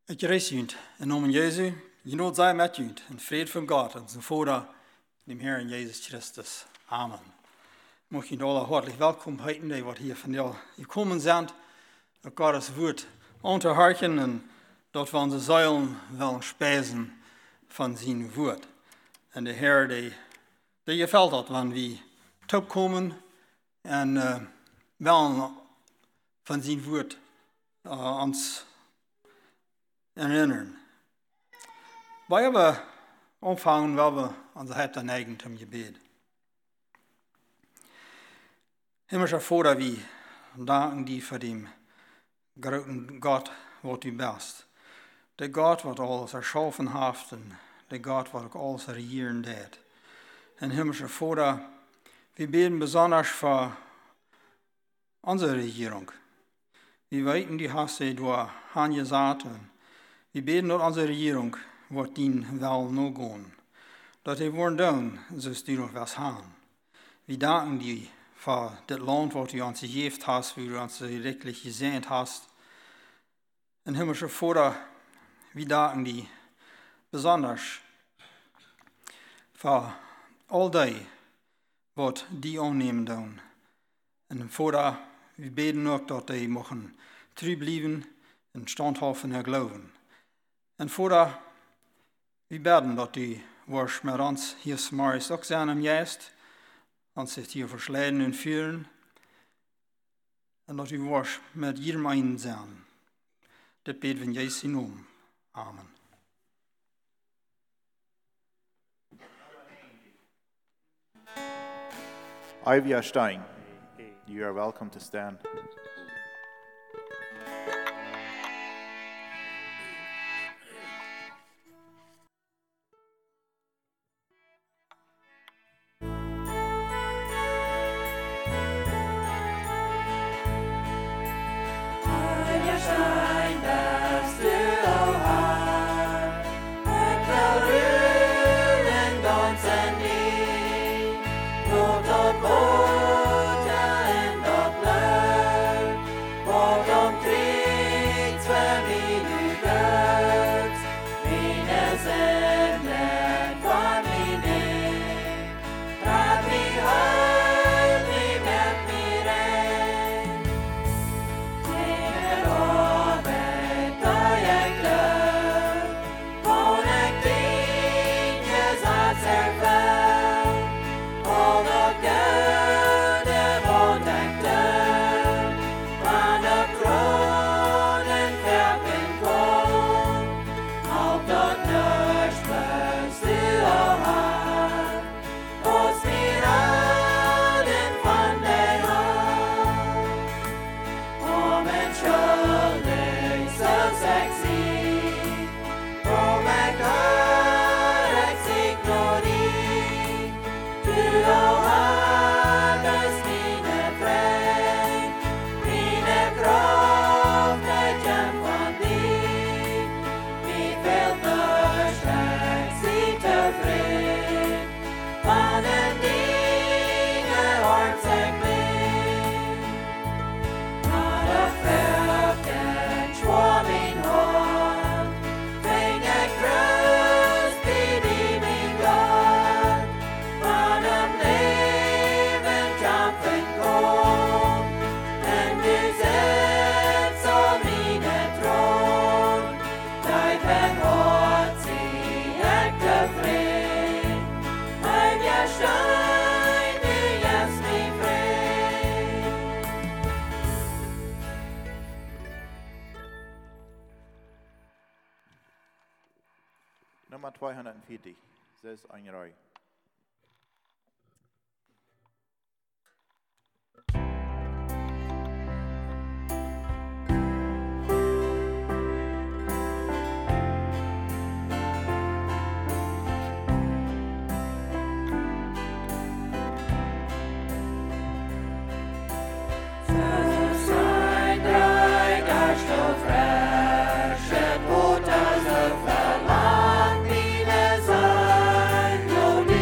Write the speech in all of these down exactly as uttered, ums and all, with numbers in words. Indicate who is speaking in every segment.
Speaker 1: Ik reis junt in naam Jesu, je nooit zij met junt, in vrede van God en zijn Vader, dem Herrn Jezus Christus. Amen. Mag je alle hartelijk welkom heten, die wat hier vandaag gekomen zijn, dat Gottes woord aan te harken en dat we onze zuilen willen spezen van zijn woord. En de Heer die, die gefällt dat, wanneer we terugkomen en uh, willen van zijn woord uh, ons herinneren. Wij hebben omvangen waar we onze hart neigen zum Gebet. Himmlischer Vater, wir danken dir für den großen Gott, was du bist. Der Gott, was alles erschaffen hat und der Gott, was auch alles regieren deed. Und himmlischer Vater, wir beten besonders für unsere Regierung. Wir weten, die hast du durch angesagt und wir beten, dass unsere Regierung wird din wel no gehen. Dass die worden doen, zoals du noch was haben. Wir danken dir für das Land, was du uns gegeben hast, wie du uns wirklich gesehen hast. Und himmlischer Vater, wir danken dir besonders für all die, was die annehmen tun. Und Vater, wir beten auch, dass die mogen treu bleiben und standhaft in ihr Glauben. Und Vater, wir beten, dass du wirst mit uns hier morgens auch sein im Geist, uns sich hier verschleiden und führen, und dass du wirst mit jedem einen sein. Das beten wir in Jesu Namen. Amen.
Speaker 2: Ivy Stein, you are welcome to stand. Nummer zweihundertvierzig, zes eine Reihe.
Speaker 3: Verlangt, wie wir sein,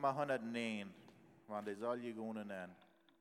Speaker 2: Nummer hundertneun, want det zal je gaan nemen.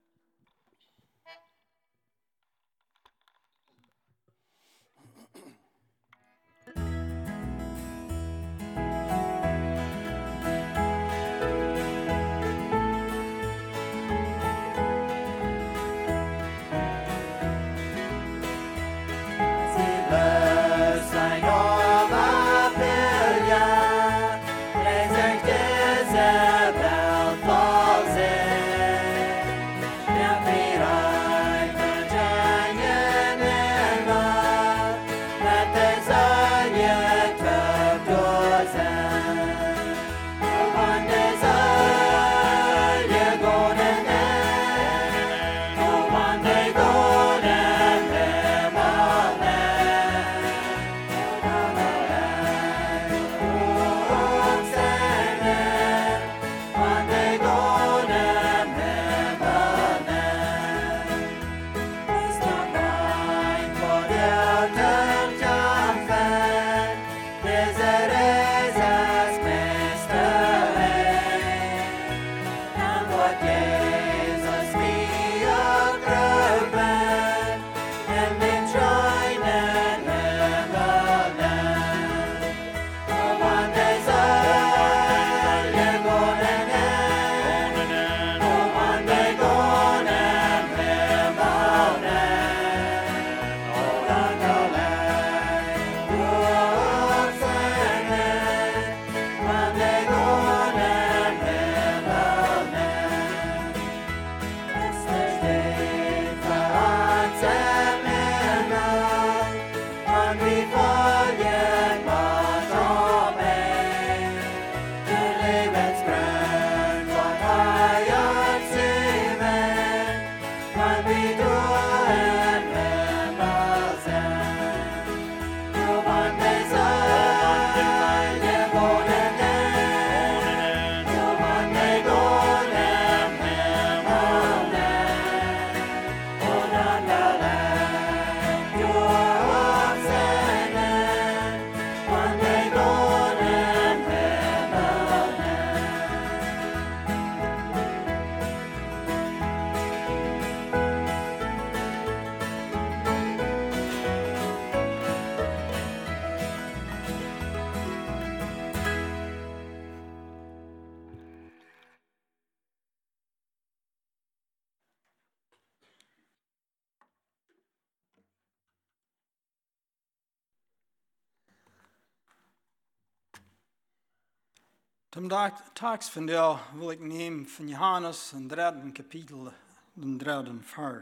Speaker 1: Zum Text von der will ich nehmen von Johannes, im dritten Kapitel, dem dritten Vers.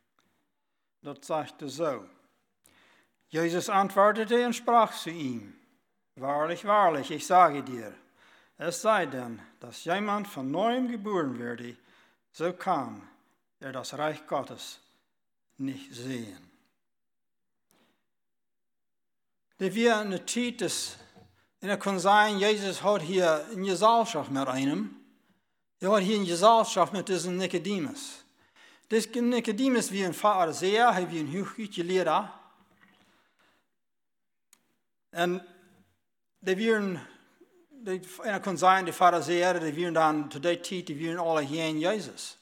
Speaker 1: Dort sagt er so: Jesus antwortete und sprach zu ihm: Wahrlich, wahrlich, ich sage dir, es sei denn, dass jemand von neuem geboren werde, so kann er das Reich Gottes nicht sehen. Da wir in der Zeit des En het kan zijn, Jezus had hier een gezelschap met einem. Er had hier een gezelschap met deze Nicodemus. Deze Nicodemus wie een Pharisäer, hij wie een hooggoedje leraar. En die waren, en het kan zijn, de Pharisäer, die waren dan, tot die tijd, die waren alle geen Jezus.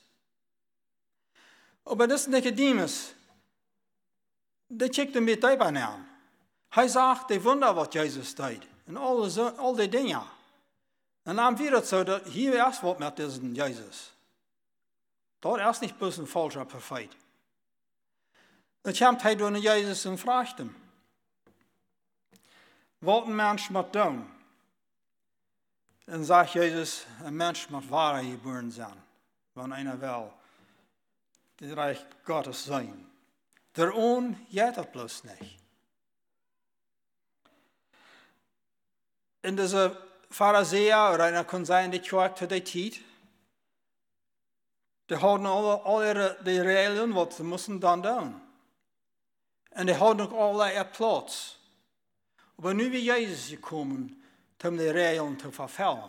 Speaker 1: Maar deze Nicodemus, die kijkt een beetje aan aan. Hij zag de wunder wat Jezus deed. En al, al die dingen. En dan wird het zo dat hier erst wat met deze Jezus. Dat is niet bloß een falscher Prophet. Dan komt hij door naar Jezus en vraagt hem: wat een mens moet doen? En zegt Jezus: een mens moet waar geboren zijn. Wanneer einer wil het Reich Gottes zijn. Daarom gaat het bloß niet. In deze Pharisäer, oder einer kann sein, die Kirche zu der Zeit, die hadden alle, alle die Regeln, wat ze moesten dan doen. En die hadden ook allerlei Platz. Aber nu is Jezus gekomen, om die Regeln te vervullen.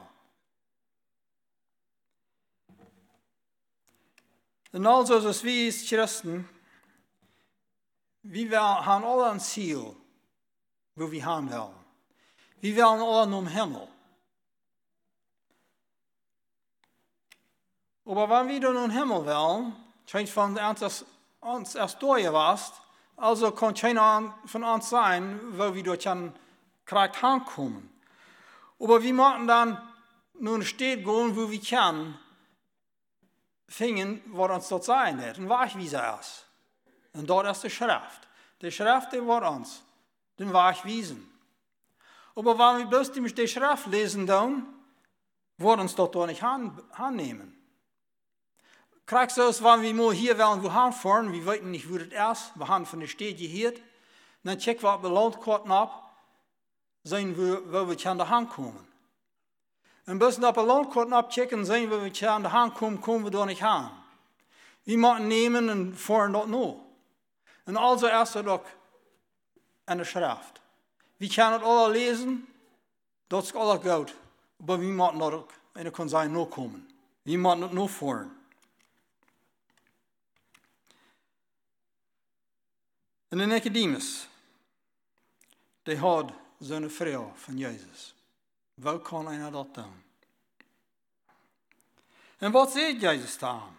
Speaker 1: En also, als wij als Christen, wir haben alle ein Ziel, wo wir haben wollen. Wir wollen alle nur im Himmel. Aber wenn wir dann in den Himmel wollen, scheint von uns, uns erst durch warst, also kann keiner von uns sein, wo wir dort korrekt hinkommen. Aber wir müssen dann nur eine Stadt gehen, wo wir können, finden, was uns dort sein wird. Und Weg wie sie ist. Und dort ist die Schrift. Die Schrift, die wird uns den Weg wiesen. Aber wenn wir bloß die Schrift lesen, dann wird uns dort doch nicht annehmen. Krijg zoals wanneer we mooi hier wel en we gaan fahren, we weten niet hoe het is, we gaan van de stad hier, dan checken we op de landkaart op, zien we waar we aan de hand komen. En als we op de landkaart op checken, zien we waar we aan de hand komen, komen we daar niet aan. We moeten nemen en fahren dat nu. En also is het ook in de schrift. We kunnen het alle lezen, dat is alle goed, maar we moeten dat ook in de konzijn nu komen. We moeten het nu fahren. En de Nicodemus, die had zo'n vrouw van Jezus. Hoe kan hij dat doen? En wat zei Jezus dan?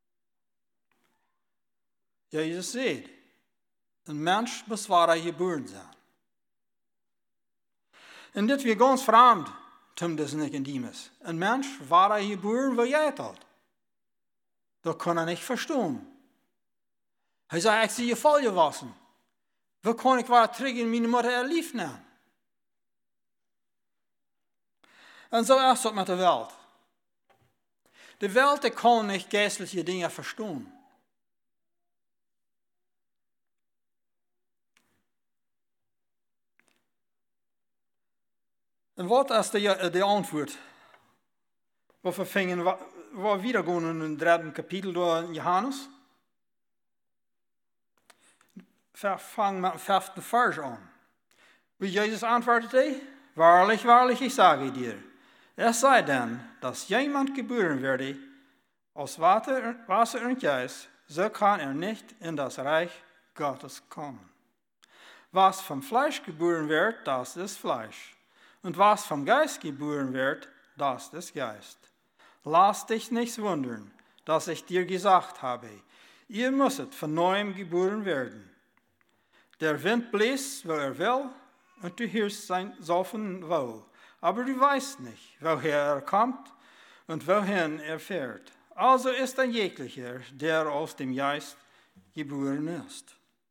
Speaker 1: Jezus zei, een mens moet waar hij geboren zijn. En dit weer ganz vreemd, toen deze Nicodemus. Een mens waar hij geboren, wil jij dat? Dat kan hij niet verstaan. Hij zei, ik zie je val gewassen. Hoe kan ik waar terug in mijn moeder lief nemen? En zo is het met de wereld. De wereld die kan niet geestelijke dingen verstaan. En wat is de, de antwoord? We vervingen, we weer gaan in het derde kapitel door Johannes. Vang met het vijfde vers aan. Wie Jezus antwoordde, waarlijk, waarlijk, ik sage dir, es sei denn, dass jemand geboren werde, aus Wasser, Wasser und Geist, so kann er nicht in das Reich Gottes kommen. Was vom Fleisch geboren wird, das ist Fleisch. Und was vom Geist geboren wird, das ist Geist. Lass dich nicht wundern, dass ich dir gesagt habe, ihr müsset von neuem geboren werden. Der Wind bläst, wo er will, und du hörst sein Saufen wohl. Aber du weißt nicht, woher er kommt und wohin er fährt. Also ist ein jeglicher, der aus dem Geist geboren ist.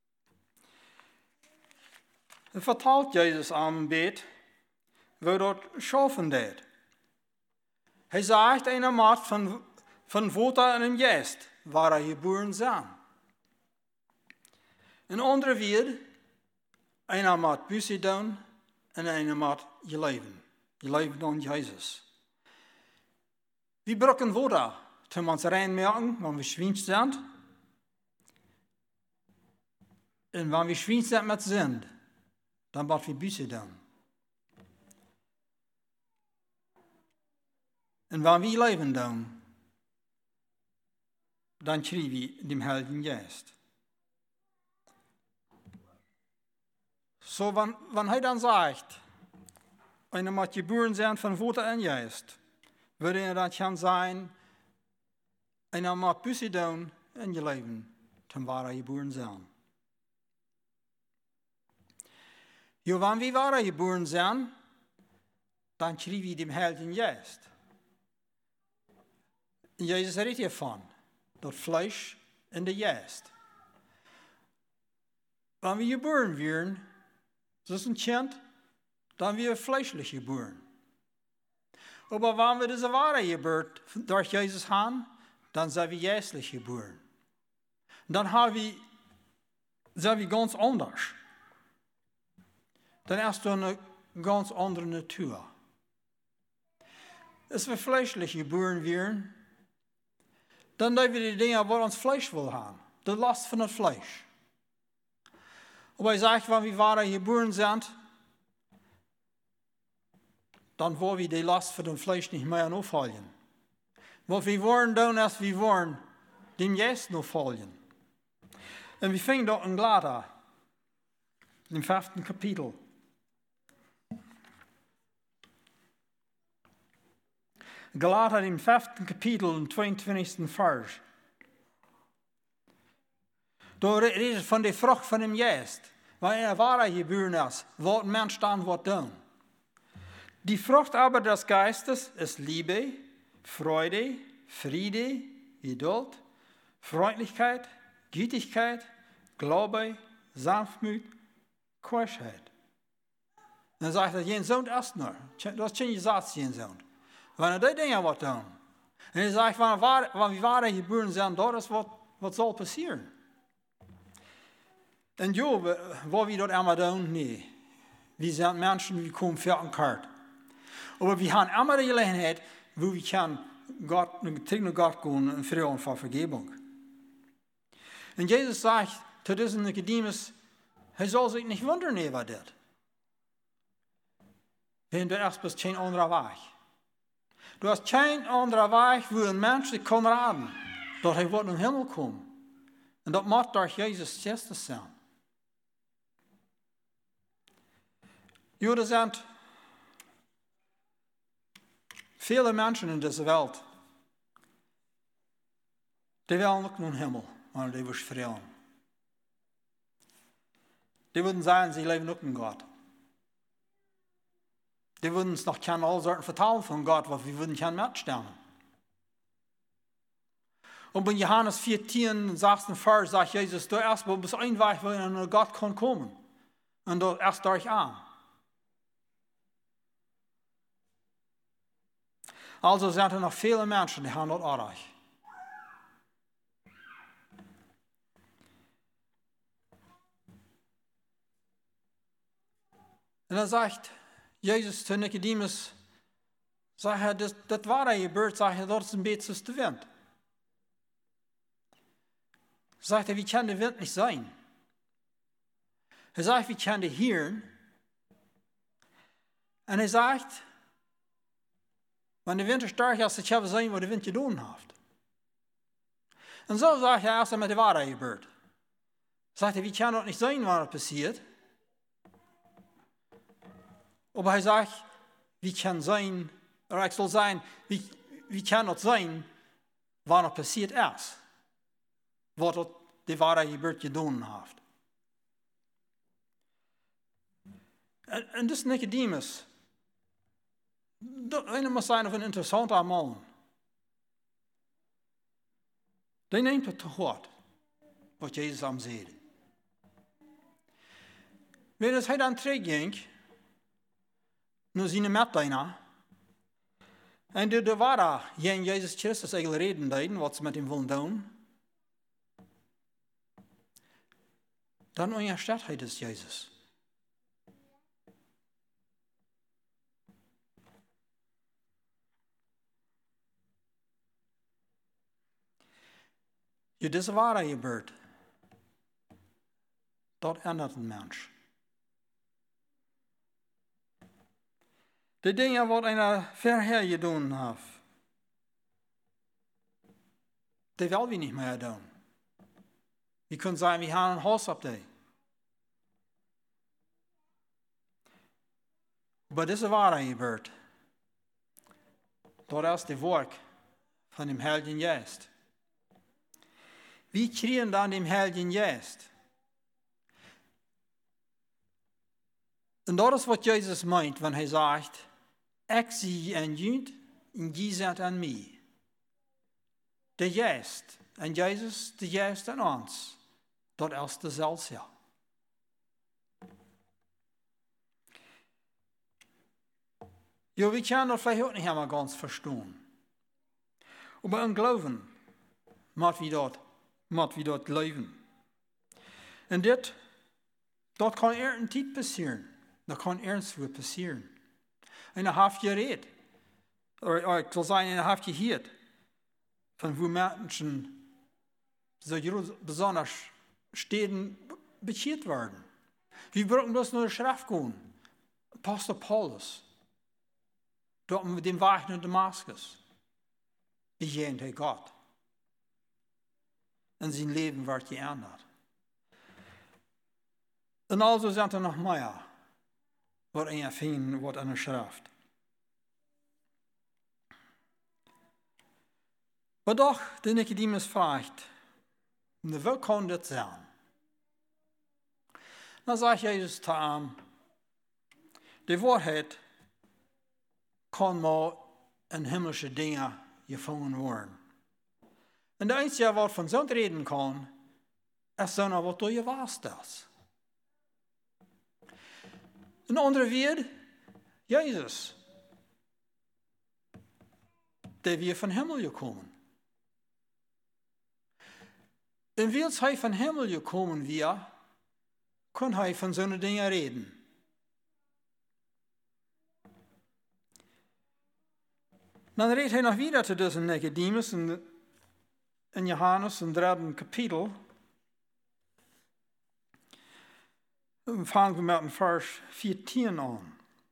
Speaker 1: Er vertelt Jesus am Bett, wo dort schaffen deed. Hij sagt einer maat van, van Water en een Geist, waar hij geboren zijn. Een andere weer, einer maat bussen doen en einer maat je leven. Je leven aan Jezus. We brauchen Water, toen we ons reinmerken, wanneer we schwinst zijn. En wanneer we schwinst zijn met zin, dan moeten we bussen doen. En wanneer we leven doen, dan krijgen we de Heiligen Geist. So, wenn, wenn er dann sagt, einer muss geboren sein von Water und Geist, würde er dann kann sein, einer muss Busse tun in je Leben, dann war er geboren sein. Ja, wenn wir waren geboren sein, dann kriegen wir den Heiligen Geist. Und Jesus redet hiervon, das Fleisch und der Geist. Wenn wir geboren werden, das ist ein Kind, dann wir fleischlich geboren. Aber wenn wir diese wahre Geburt durch Jesus haben, dann sind wir geistlich geboren. Dann haben wir, sind wir ganz anders. Dann ist es eine ganz andere Natur. Als wir fleischlich geboren werden, dann tun wir die Dinge, die uns Fleisch will haben. Die Last von dem Fleisch. Aber ich sage, wenn wir wahre geboren sind, dann wollen wir die Last von dem Fleisch nicht mehr aufhalten. Was wir wollen tun, ist, wir wollen dem Geist noch folgen. Und wir fangen dort in Galater, im fünften Kapitel. Galater im fünften Kapitel, im zweiundzwanzigsten Vers. Da redet von der Frucht von dem Geist. Weil er wahre geboren ist, wat ein Mensch dann wat tun. Die Frucht aber des Geistes ist Liebe, Freude, Friede, Geduld, Freundlichkeit, Gütigkeit, Glaube, Sanftmut, Keuschheit. Dan sagt er, geen zoon is nog. Dat is geen zaad, geen zoon. Wanneer die dingen wat doen. En hij zegt, wanneer we waren geboren zijn, dat is wat, wat zal passeren. En jo, wat we dat allemaal doen? Nee. We zijn mensen, we komen ver en kort. Maar we hebben allemaal de gelegenheid, wo we kan God, tegen God gaan en vragen voor vergebung. En Jezus zegt, tot deze Nicodemus, hij zal zich niet wonderen over dit. Wenn du erst bist, kein anderer Weg. Du hast kein anderer Weg, wo ein Mensch dich kann raten, dass er wird in den Himmel kommen. Und das muss durch Jesus Christus sein. Ja, er sind viele Menschen in dieser Welt, die wollen nicht in den Himmel, weil die wollen freuen. Die würden sagen, sie leben nicht in Gott. Die würden uns noch keine all Sorten vertellen von Gott, weil wir würden keinen mitstellen. Und in Johannes vierzehn, sechsten Vers, sagt Jesus, du erst mal bis ein Weg, wo nur Gott kann kommen. Und du erst durch an. Also sind er noch viele Menschen, die haben das erreicht. Und er sagt, Jezus zu Nicodemus, sagt er, das, das war er gebeurd, sagt er, dat is een beetje als de wind. Sagt er, wie kann der Wind nicht sein? Er sagt, wie kann der hören? Und er sagt, wenn der Wind so stark ist, ich habe sein, was der Wind getan hat. Und so sagt er, als er mit der Wahrheit gebeurd. Sagt er, wie kann das nicht sein, was das passiert? Aber er sagt, wie kann sein, oder ich soll sein, wie, wie kann das sein, was noch passiert ist, was das die Wahrheit gebeurd getan hat. Und, und das Nicodemus, dat muss sein auf ein interessanter Mann. Der nimmt het te hard, was Jesus am zei. Wenn es hij dan terugging, naar zijn metdeiner, en de, de waren geen Jezus Christus eigenlijk reden deden, wat ze met hem willen doen, dan onderstaat hij dus Jezus. Je deze waarheid gebeurt, dat ändert een mens. De dingen wat een verheer gedaan heeft, die wil we niet meer doen. We kunnen zeggen, we gaan een huis op die. Maar deze waarheid gebeurt, dat is de werk van dem Heiligen Geest. Wie kriegen dann den Heiligen Geist? Und das ist, was Jesus meint, wenn er sagt, ich zie an jünd, und je seid an mij. Der Geist an Jesus, der Geist an uns. Das ist dezelfde. Ja, wir können das vielleicht auch nicht einmal ganz verstehen. Aber im Glauben, macht wie dort. Moet we dat leven. En dit, dat kan er een tijd passeren. Dat kan ernstig passeren. En een half jaar reed. Of ik zal zeggen, een half jaar hier. Van hoe mensen zo besonders steden bekeerd worden. We brauchen bloß nur de Schrift gaan. Apostel Paulus. Dort mit dem Weg naar Damaskus. Die gehen hij Gott. En zijn leven werd geändert. En also zijn er nog meer, wat een vinden wordt aan de schrift. Maar doch, de Nicodemus fragt, wie kann das sein? Dan sagt Jesus zu ihm, die Wahrheit kann mal in himmlische Dinge gefangen werden. Und das Einzige, was von so reden kann, ist so, was du weißt das. Een andere weer, Jezus, der wir von Himmel gekommen. Und weil hij von Himmel gekommen wir, kann hij von so Dingen reden. Dann redet hij noch wieder zu diesem Nicodemus in, in Johannes im dritten Kapitel. Und fangen wir mit dem Vers vierzehn an.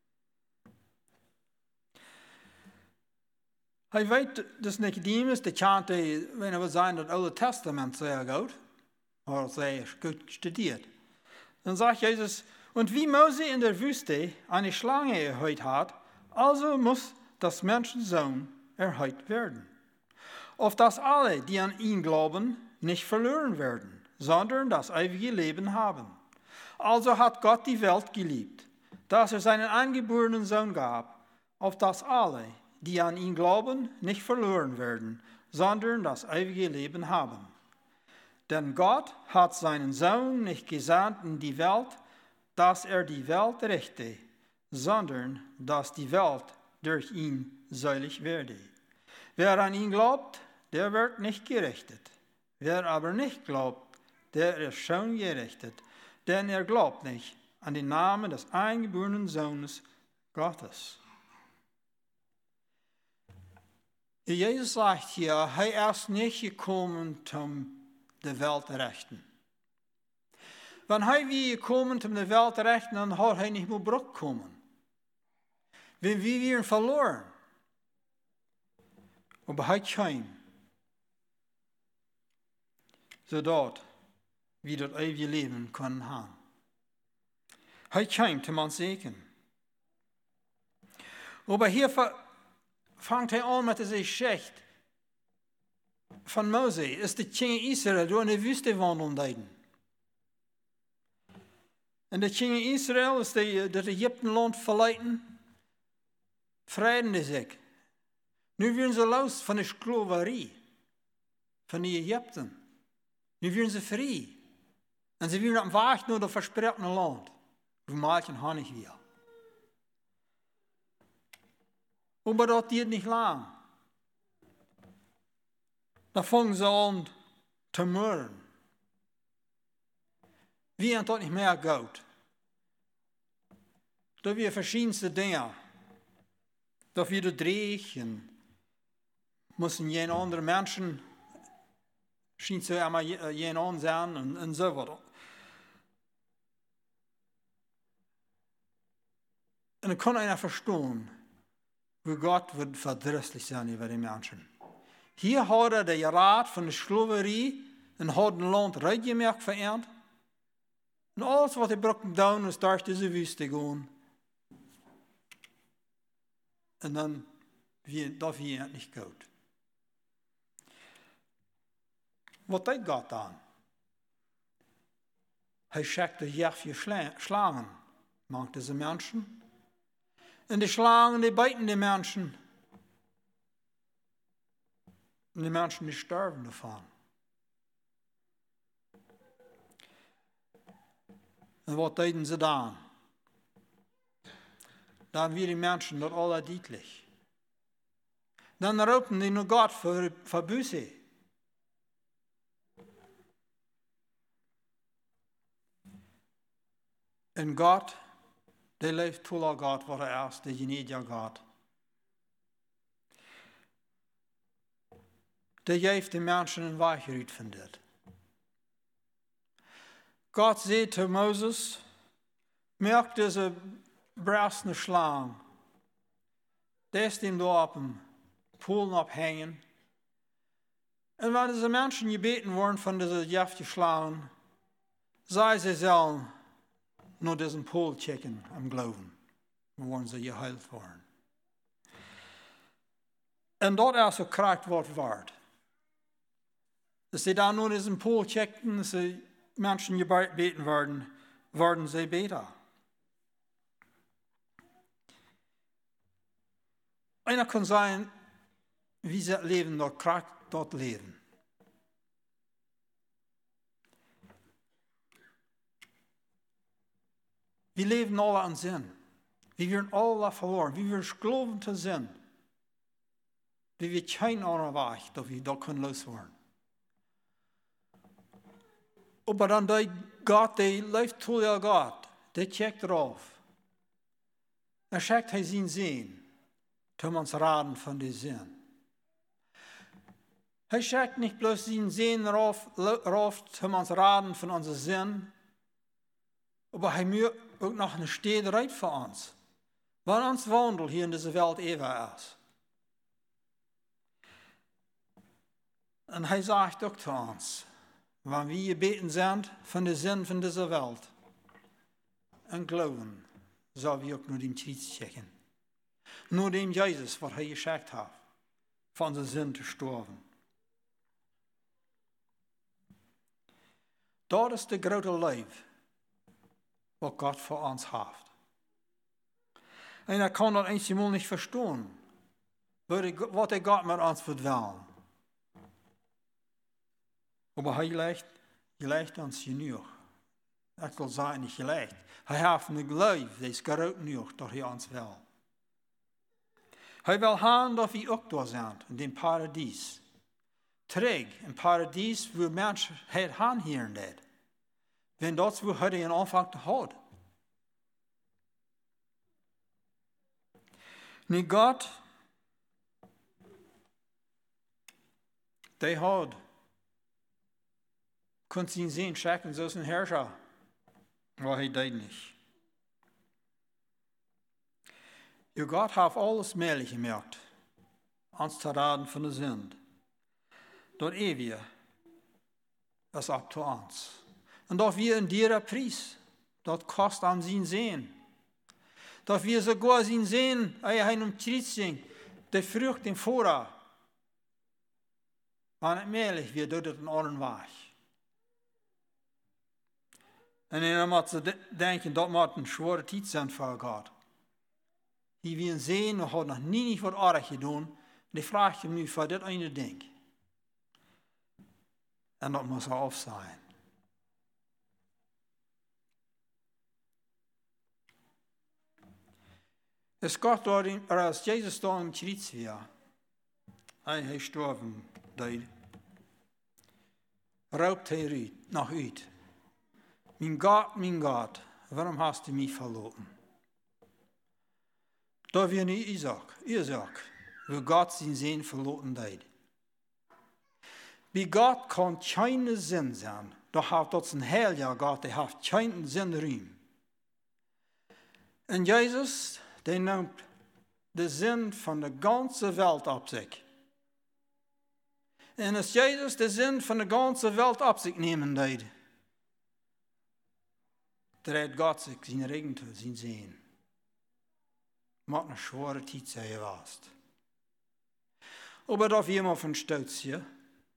Speaker 1: Hij weet, dus Nicodemus, de kent hij, wenn we zijn dat Oude Testament sehr gut, oder sehr gut studiert. Dann sagt Jesus, und wie Mose in der Wüste eine Schlange erhöht hat, also muss das Menschensohn erhöht werden. Auf dass alle, die an ihn glauben, nicht verloren werden, sondern das ewige Leben haben. Also hat Gott die Welt geliebt, dass er seinen eingeborenen Sohn gab, auf dass alle, die an ihn glauben, nicht verloren werden, sondern das ewige Leben haben. Denn Gott hat seinen Sohn nicht gesandt in die Welt, dass er die Welt richte, sondern dass die Welt durch ihn selig werde. Wer an ihn glaubt, der wird nicht gerichtet. Wer aber nicht glaubt, der ist schon gerichtet, denn er glaubt nicht an den Namen des eingeborenen Sohnes Gottes. Jesus sagt hier, er ist nicht gekommen, um die Welt zu rechten. Wenn er wie gekommen um die Welt zu rechten, dann hat er nicht mehr zurückkommen. Wenn wir wären verloren. Aber er kam, zodat wir das ewige Leben können haben. Er kam, um uns zu segnen. Aber hier fängt er an mit dieser Geschichte von Mose. Ist die Kinder Israel durch eine Wüste wandeln deiden. Und die Kinder Israel ist die, das Ägyptenland verlaten, vreiden sich. Nu werden sie los von der Sklaverei, von den Ägypten. Nu werden sie frei. Und sie werden am Weg naar das versprechte Land, wo manchen Honig will. Aber das geht nicht lang. Da fangen sie an zu murren. Wie haben das nicht mehr gut? Da wir verschiedenste Dinge. Da wir drehen, müssen jene andere Menschen, schien zu einmal jene an sein und, und so weiter. Und dann kann einer verstehen, wie Gott wird verdrießlich sein über die Menschen. Hier hat er den Rat von der Sklaverei und hat ein Land rechtgemerkt verehrt. Und alles, was er braucht, down ist durch diese Wüste gehen. Und dann, darf er nicht gut. Was tut Gott dann? Er schickt die Jahre Schlangen, macht diese Menschen. Und die Schlangen, die beten die Menschen. Und die Menschen, die sterben davon. Und was taten sie dann? Dann werden die Menschen das alle deutlich. Dann rufen die nur Gott für, für Buße. Und Gott, der leeft toller Gott, wat er ist, der gnädige Gott. Der geeft den Menschen een Weg uitfindet. Gott sagt zu Moses, merk diese brausende Schlange. Der ist ihm da auf dem Polen abhängen. Und wenn diese Menschen gebeten worden von dieser giftigen Schlange, sei sie sollen nur diesen Pol checken am Glauben. Dann wollen sie geheilt worden. Und dort erst so krank wird ward. Als sie dann nur diesen Pool checkten, dass sie Menschen gebeten werden, werden sie besser. Einer kann sagen, wie sie leben, dort kriegt dort leben. Wir leben alle an Sinn. Wir werden alle verloren. Wir werden glauben zu Sinn. Wir werden kein anderer Weg, dass wir da können loswerden. Aber dann der Gott, der leeft zu der Gott, der checkt drauf. Er checkt hij zijn zin, um uns raden von der Sinn. Er checkt nicht bloß sein Sinn drauf, um uns raden von unserem Sinn, aber er muss auch noch eine Stederheit für uns, weil uns Wandel hier in dieser Welt ewig ist. Und er sagt auch zu uns, wenn wir gebeten sind von der Sinn von dieser Welt und glauben, soll wir auch nur den Kreuz checken. Nur dem Jesus, was er geschickt hat, von der Sinn zu sterben. Das ist der große Leben, was Gott für uns hat. Und er kann das einmal nicht verstehen, was der Gott mit uns will. Aber er legt, er legt uns genug. Ich will sagen, nicht gelegt. Er hat eine Glaube, die ist groß genug, dass er uns will. Er will haben, dass wir auch da sind, in dem Paradies. Träg, im Paradies, wo Menschen het han hier nicht. Wenn das, wo er den Anfang hat. Nu Gott, der hat, konnte ihn sehen, checken, so ist ein Herrscher. Aber er deed nicht. Ja, Gott hat alles möglich gemacht, uns zu raten von der Sünde. Dort ewig ist ab zu uns. Und dass wir in dieser Preis, dort kostet am sein Sehen. Dass wir sogar sein Sehen, er hat um Kreuz singen, der Frucht im Vorrat. Wenn es möglich wird, tut es einen anderen Weg. Und dann muss sie denken, das muss eine schwere Zeit sein für Gott. Die wir sehen, und hat noch nie nicht was anderes getan. Und ich frage mich, für das eine Ding. Und das muss auf sein. Es Gott dort, als Jesus da im Kreuz war, er ist gestorben, raubt er nach uit. Mein Gott, mein Gott, warum hast du mich verloren? Da wir nicht Isaac, Isaac, wo Gott sein Sehen verloren hat. Bei Gott kann kein Sinn sein, doch hat das ein heiliger Gott, der hat keinen Sinn rein. Und Jesus, der nimmt den Sinn von der ganzen Welt auf sich. Und als Jesus den Sinn von der ganzen Welt auf sich nehmen wird, dreht Gott sich sein Regentour, sein Sehen. Macht eine schwere Zeit sein, was. Aber darf jemand von Stolz hier?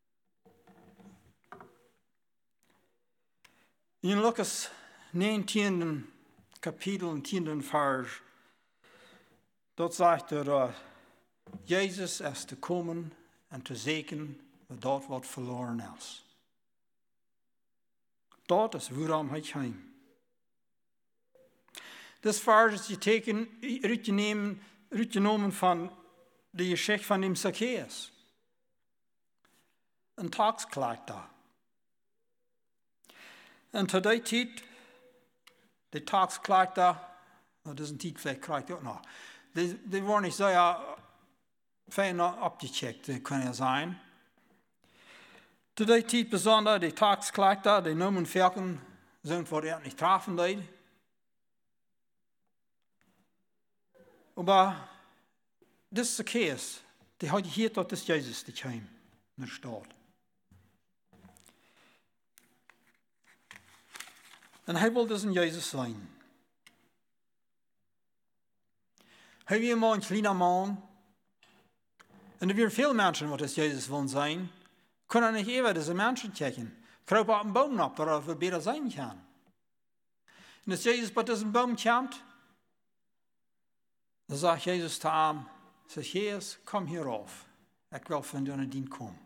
Speaker 1: In Lukas neunzehnten Kapitel und zehnten Vers, dort sagt er, Jesus ist zu kommen und zu segnen, was dort was verloren ist. Dort ist woran er heim. Das Vers ist geteken, uitgenomen van de Geschichte von dem Zacchaeus. Een taxcollector. En zu der Zeit, der taxcollector, dat is een tijd vielleicht krijgt ook nog, die, die waren nicht sehr fein abgecheckt, kann ja sein. Zu der Zeit besonders, die taxcollector, die namen Ferken, sind vor er nicht trafen deed. Aber das Zacchaeus, der hat gehört, dass das Jesus die kam in der Stadt. Und er wollte das ein Jesus sein. Er war mal ein kleiner Mann. Und er waren viele Menschen, die das Jesus wollen sein. Können nicht immer diese Menschen checken. Kruipen op een boom op, dat we beter zijn gaan. En als Jezus bij deze boom komt, dan zegt Jezus te hem, zegt Jezus, kom hieraf. Ik wil van de dien komen.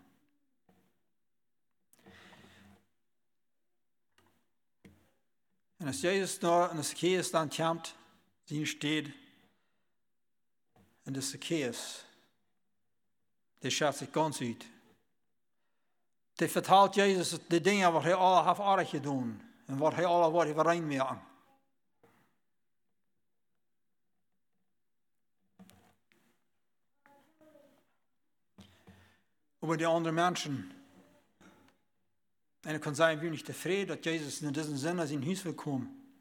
Speaker 1: En als Jezus daar, en als Zacchaeus dan komt, zien steht, en de Zacchaeus, die schaut zich ganz uit. Die vertelt Jezus de dingen wat hij alle heeft aardig gedaan. En wat hij alle wat heeft reinmerken. Aber die anderen Menschen, en ik kan zeggen, ik ben niet tevreden dat Jezus in diesem Sinne in huis wil komen.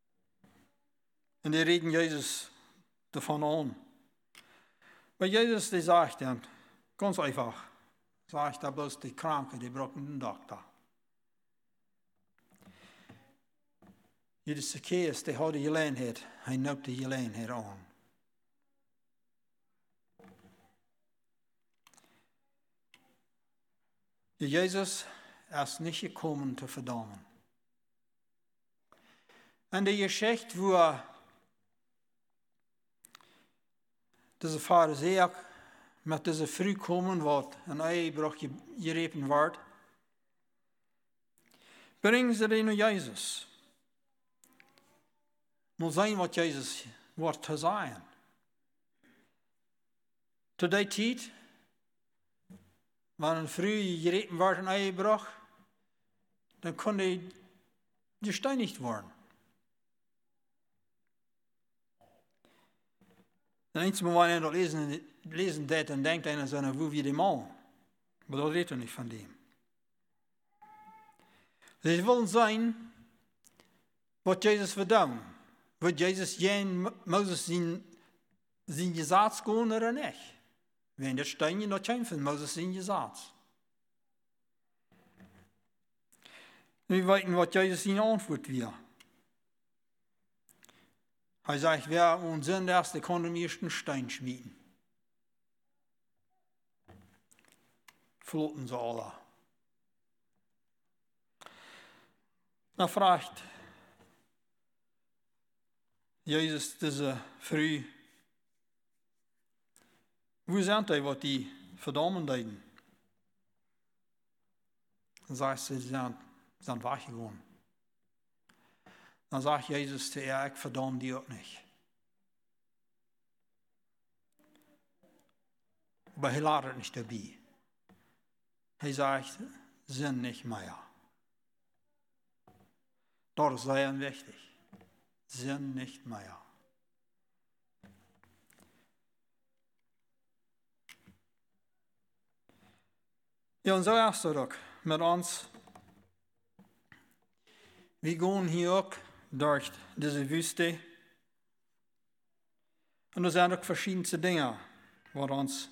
Speaker 1: En die reden Jezus davon aan. Maar Jezus die zegt dan, ganz einfach, zegt dat bloß die Kranken, die brauchen einen Doktor. Judas Zacchaeus, die had de gelegenheid, hij nam de gelegenheid aan. Jezus is niet gekomen te verdammen. En de geschichte waar deze Farizeer met deze vrouw komen wordt en eiebrug gerepen wordt, brengen ze die naar Jezus. Moet zijn wat Jezus wordt te zeggen. Tot die tijd, wanneer een vrouw gerepen wordt en eiebrug, dan kon hij gesteinigd worden. En eens maar wanneer dat lezen, lezen deed, dan denkt hij aan zo'n woe wie die man. Maar dat weet hij niet van die. Dus het wil zijn wat Jezus verdammt. Wordt Jezus geen Mozes zijn, zijn gezaad schoon of niet? Wenn dat stein je dat geen van Mozes zijn gezaad. Nu weten wat Jezus zijn antwoord weer. Hij zegt, wer onzin is, der kann den ersten Stein schmieden. Flotten ze alle. Dan vraagt Jezus deze vrouw, hoe zijn die wat die verdammen deden? Dan zegt ze, ze zijn, zijn weggegaan. Dan zegt Jezus te haar, ik verdam die ook niet. Maar hij laat het niet erbij. Hij zegt, zin niet meer. Dat is heel wichtig. Zin niet meer. Ja, en zo is het ook met ons. We gaan hier ook door deze wüste. En er zijn ook verschillende dingen waar ons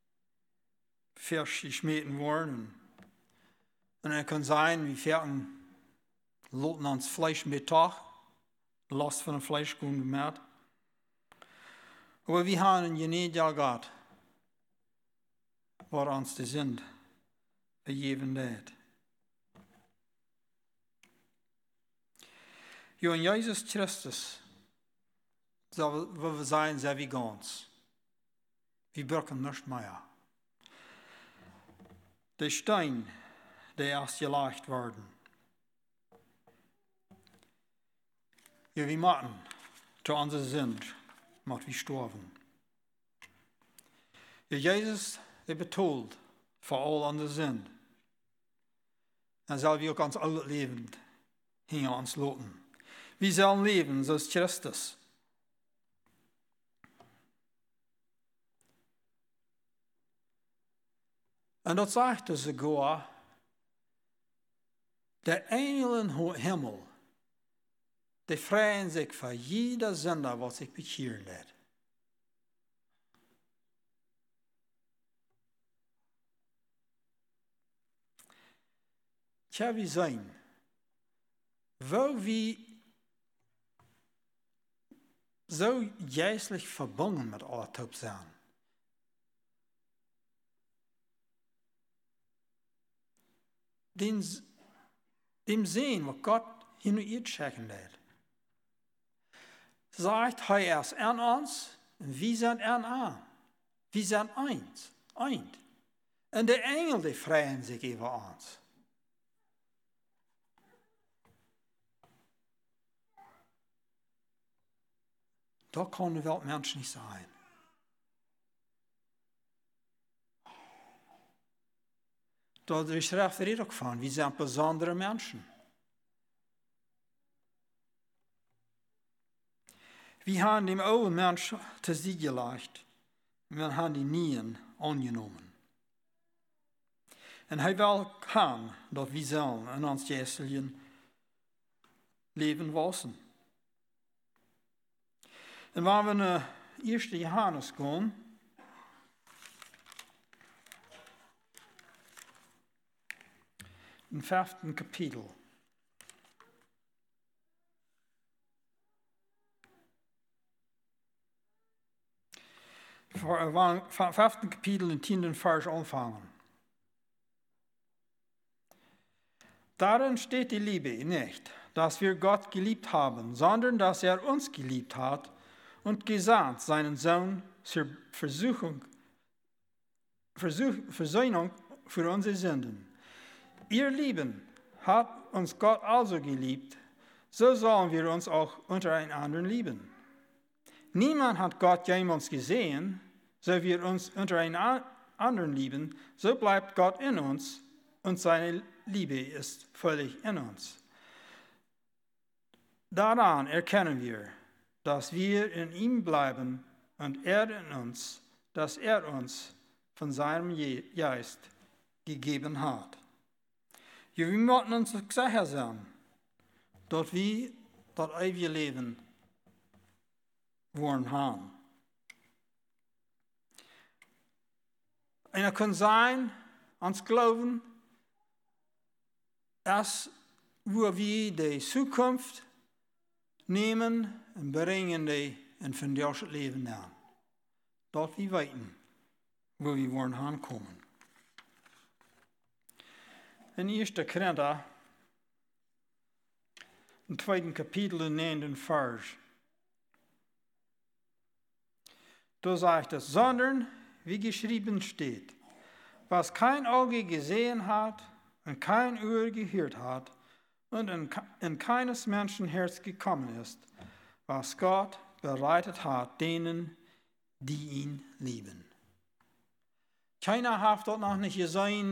Speaker 1: vers geschmeten worden. En het kan zijn, we verten laten ons Fleisch met toch. De last van het Fleisch komt met. Maar we hebben een genade gehad, waar ons de zin vergeven deed. Ja, in Jezus Christus zal we zijn, zijn we ganz. We brauchen nichts mehr. De Stein, der ist gelegt worden. Ja, wir machen zu unserer Sünde, macht wir sterben. Ja, Jesus, der betont für all unsere Sünde. Dann soll wir auch ganz alt Leben hinter uns lassen. Wir sollen leben, so ist Christus. Und das sagt er sogar, der Engel im Himmel, die freuen sich für jeder Sünder, was sich bekehren lässt. Tja, wie sein, wo wir so geistlich verbunden mit aller Top sein. dem, dem sehen, was Gott hin und ihr checken lässt. Sagt er erst an uns, und wir sind an an. Wir sind eins, eins. Und die Engel, die freuen sich über uns. Da kann die Welt Mensch nicht sein. Da ist die Schrift rede von, wir sind besondere Menschen. Wir haben dem alten Mensch zu Sieg gelegt. Wir haben die Nien angenommen. Und er will haben, dass wir sollen in uns geistlichen Leben wachsen. Und wenn wir nach ersten Johannes gehen, im fünften Kapitel. Vom fünften Kapitel, im zehnten Vers anfangen. Darin steht die Liebe nicht, dass wir Gott geliebt haben, sondern dass er uns geliebt hat und gesandt seinen Sohn zur Versuchung, Versuch, Versöhnung für unsere Sünden. Ihr Lieben, hat uns Gott also geliebt, so sollen wir uns auch untereinander lieben. Niemand hat Gott jemals gesehen, so wir uns untereinander lieben, so bleibt Gott in uns und seine Liebe ist völlig in uns. Daran erkennen wir, dass wir in ihm bleiben und er in uns, dass er uns von seinem Geist gegeben hat. Ja, wir müssen uns sicher sein, dass wir das ewige Leben wollen haben. Und es kann sein, uns glauben, dass wo wir die Zukunft nehmen und bringen die in von das Leben an. Dort wir weten, wo wir wollen ankommen. In ersten Korinther, im zweiten Kapitel, im neunten Vers, da sagt es, sondern, wie geschrieben steht, was kein Auge gesehen hat und kein Ohr gehört hat und in, in keines Menschen Herz gekommen ist, was Gott bereitet hat denen, die ihn lieben. Keiner hat dort noch nicht gesehen,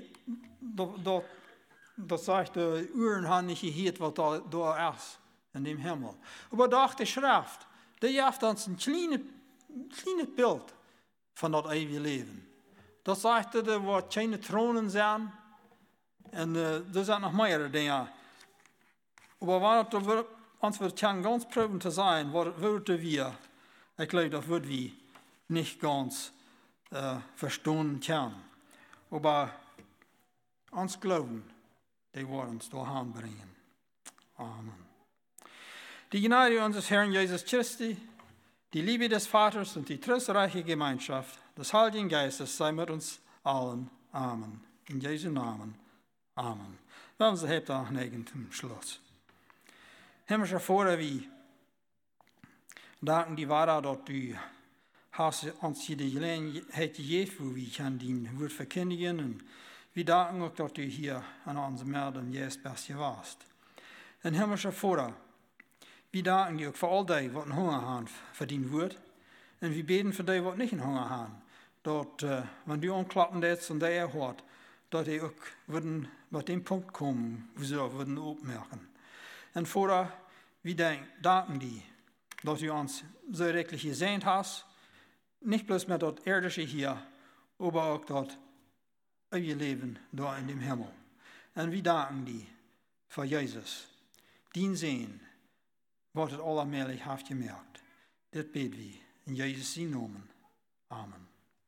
Speaker 1: das sagt, die Uhren haben nicht gehört, was da, da ist, in dem Himmel. Aber doch die Schrift, die gibt uns ein kleines, kleines Bild von das ewige Leben. Das sagt, da wo keine Thronen sind, und uh, da sind noch mehrere Dinge. Aber wenn wir uns wird ganz proben zu sein, würden wir, ich glaube, das würden wir nicht ganz uh, verstehen können. Aber uns glauben, die wollen uns da anbringen. Amen. Die Gnade unseres Herrn Jesus Christi, die Liebe des Vaters und die tröstreiche Gemeinschaft des Heiligen Geistes sei mit uns allen. Amen. In Jesu Namen. Amen. Wir haben sie hebt auch negen zum Schluss. Himmlischer Vater, wir danken die Wahrheit, dass du hast uns hier die Gelegenheit gegeben, wo wir können dein Wort verkündigen. Und wir danken auch, dass du hier an unserem Melden jetzt best warst. Und himmlischer Vater, wir danken dir auch für all die, die Hunger haben für dein Wort. Und wir beten für die, die nicht Hunger haben. Dass, äh, wenn du anklappen lässt und der hört, dass die auch würden bei dem Punkt kommen, wo sie auch würden aufmerken. Und Vater, wir danken dir, dass du uns so wirklich gesehen hast. Nicht bloß mit das Irdische hier, aber auch das ewige Leben da in dem Himmel. Und wir danken dir für Jesus, den Sehen, was es allmählich hat gemerkt. Das beten wir in Jesus' Namen. Amen.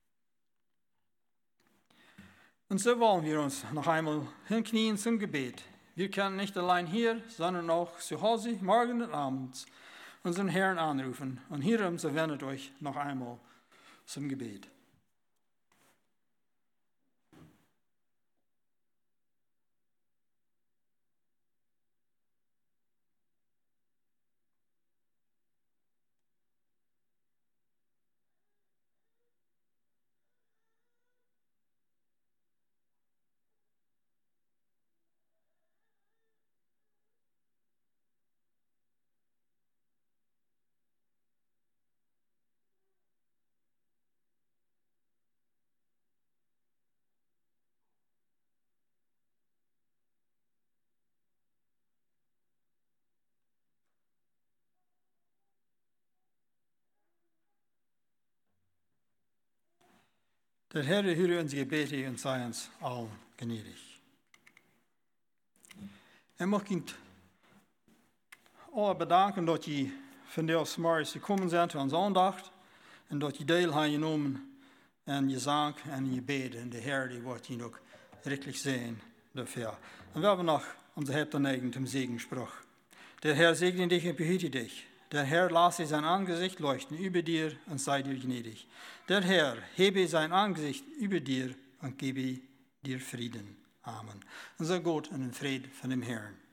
Speaker 1: Und so wollen wir uns noch einmal hinknien zum Gebet. Wir können nicht allein hier, sondern auch zu Hause, morgen und abends, unseren Herrn anrufen. Und hierum so wendet euch noch einmal zum Gebet. Der Herr höre unsere Gebete und sei uns allen gnädig. Ich möchte Ihnen alle bedanken, dass Sie von der morgens gekommen sind zu unserer Andacht und dass Sie Teil haben genommen an Gesang und Gebet. Und der Herr, die wird Ihnen auch richtig sehen dafür. Und wir haben noch unser Haupt neigen zum Segenspruch. Der Herr segne dich und behüte dich. Der Herr lasse sein Angesicht leuchten über dir und sei dir gnädig. Der Herr hebe sein Angesicht über dir und gebe dir Frieden. Amen. Und so Gott und den Frieden von dem Herrn.